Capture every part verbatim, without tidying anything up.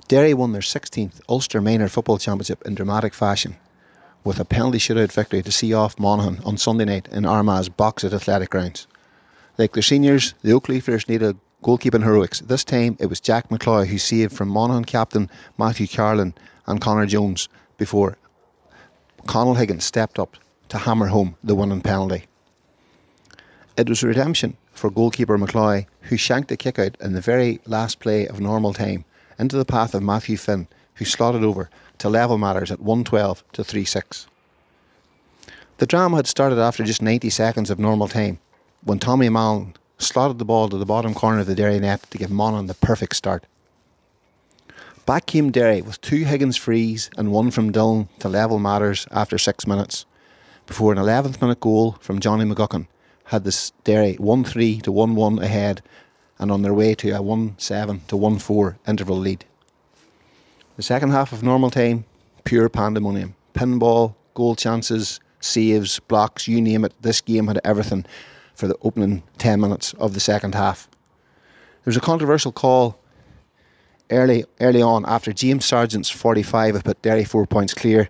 Derry won their sixteenth Ulster Maynard Football Championship in dramatic fashion, with a penalty shootout victory to see off Monaghan on Sunday night in Armagh's Boxit Athletic Grounds. Like their seniors, the Oakleafers needed goalkeeping heroics. This time it was Jack McCloy who saved from Monaghan captain Matthew Carlin and Conor Jones before Conall Higgins stepped up to hammer home the winning penalty. It was redemption for goalkeeper McCloy, who shanked a kick out in the very last play of normal time into the path of Matthew Finn, who slotted over to level matters at one twelve to three six. The drama had started after just ninety seconds of normal time, when Tommy Mallon slotted the ball to the bottom corner of the Derry net to give Monaghan the perfect start. Back came Derry with two Higgins frees and one from Dillon to level matters after six minutes, before an eleventh minute goal from Johnny McGuckin had the Derry one three to one one ahead and on their way to a one seven to one four interval lead. The second half of normal time, pure pandemonium. Pinball, goal chances, saves, blocks, you name it. This game had everything for the opening ten minutes of the second half. There was a controversial call early early on after James Sargent's forty-five had put Derry four points clear.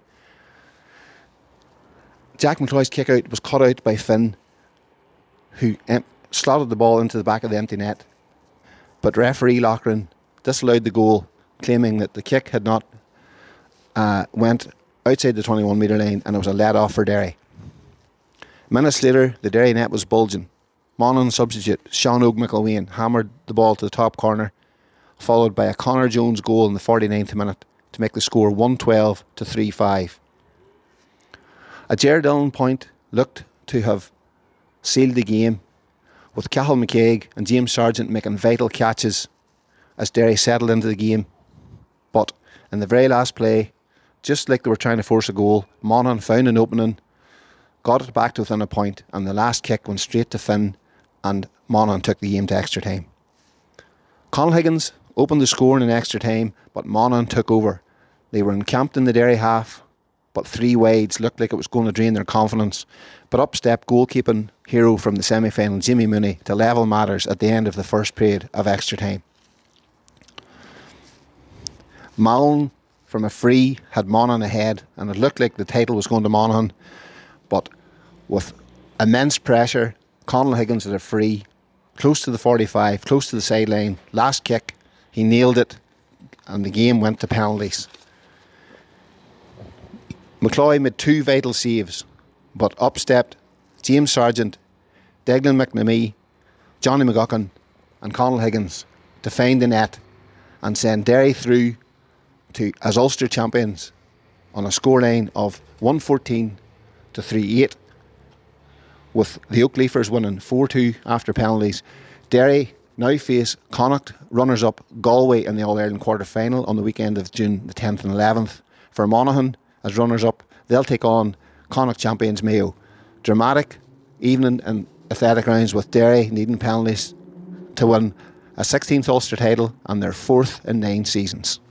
Jack McCloy's kick out was cut out by Finn, who em- slotted the ball into the back of the empty net. But referee Loughran disallowed the goal, claiming that the kick had not uh, went outside the twenty-one metre line and it was a let off for Derry. Minutes later, the Derry net was bulging. Monaghan substitute Sean Og McIlwain hammered the ball to the top corner, followed by a Conor Jones goal in the forty-ninth minute to make the score one twelve to three five. A Ger Dillon point looked to have sealed the game, with Cathal McCaig and James Sargent making vital catches as Derry settled into the game. But in the very last play, just like they were trying to force a goal, Monaghan found an opening, got it back to within a point, and the last kick went straight to Finn, and Monaghan took the game to extra time. Conall Higgins opened the score in extra time, but Monaghan took over. They were encamped in the Derry half, but three wides looked like it was going to drain their confidence. But up stepped goalkeeping hero from the semi-final, Jimmy Mooney, to level matters at the end of the first period of extra time. Mallon from a free had Monaghan ahead, and it looked like the title was going to Monaghan, but with immense pressure, Conall Higgins had a free close to the forty-five, close to the sideline, last kick, he nailed it, and the game went to penalties. McCloy made two vital saves, but up stepped James Sargent, Declan McNamee, Johnny McGuckin and Conall Higgins to find the net and send Derry through to as Ulster champions on a scoreline of one fourteen to three eight, with the Oakleafers winning four two after penalties. Derry now face Connacht runners-up Galway in the All-Ireland quarter-final on the weekend of June the tenth and eleventh. For Monaghan, as runners-up, they'll take on Connacht champions Mayo. Dramatic evening in Athletic Grounds, with Derry needing penalties to win a sixteenth Ulster title and their fourth in nine seasons.